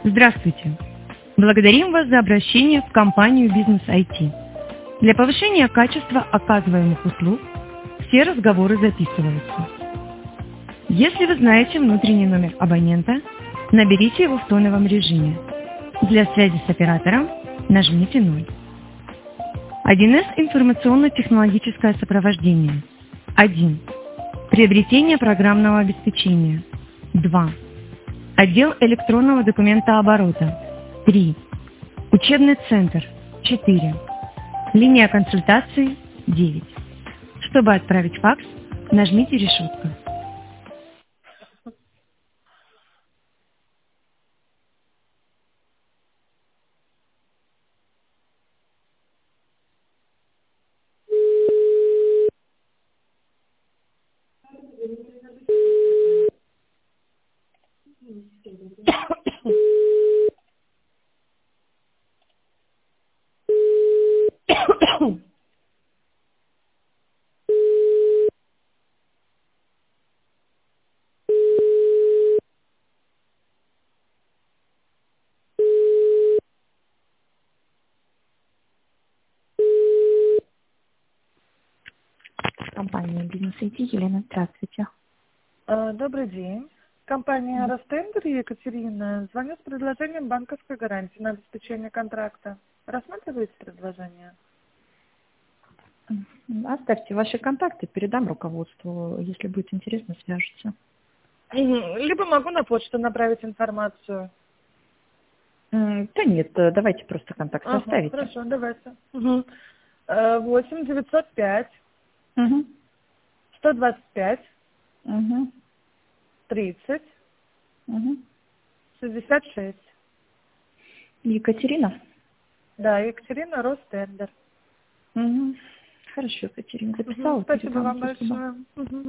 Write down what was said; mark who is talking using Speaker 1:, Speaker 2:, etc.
Speaker 1: Здравствуйте! Благодарим вас за обращение в компанию «Бизнес IT». Для повышения качества оказываемых услуг все разговоры записываются. Если вы знаете внутренний номер абонента, наберите его в тоновом режиме. Для связи с оператором нажмите 0. 1С информационно-технологическое сопровождение. 1. Приобретение программного обеспечения. 2. Отдел электронного документооборота. 3. Учебный центр. 4. Линия консультации. 9. Чтобы отправить факс, нажмите решетку.
Speaker 2: Компания «Бизнес IT». Елена, здравствуйте.
Speaker 3: Добрый день. Компания «Ростендер» Екатерина. Звоню с предложением банковской гарантии на обеспечение контракта. Рассматриваете предложение?
Speaker 2: Оставьте ваши контакты, передам руководству. Если будет интересно, свяжутся.
Speaker 3: Либо могу на почту направить информацию.
Speaker 2: Да нет, давайте просто контакты оставите.
Speaker 3: Хорошо, давайте. 8 905
Speaker 2: Угу.
Speaker 3: 125
Speaker 2: Угу.
Speaker 3: 30
Speaker 2: Угу.
Speaker 3: 66.
Speaker 2: Екатерина?
Speaker 3: Да, Екатерина, Ростендер.
Speaker 2: Угу. Хорошо, Екатерина, записала.
Speaker 3: Спасибо
Speaker 2: передам.
Speaker 3: вам
Speaker 2: Спасибо.
Speaker 3: большое.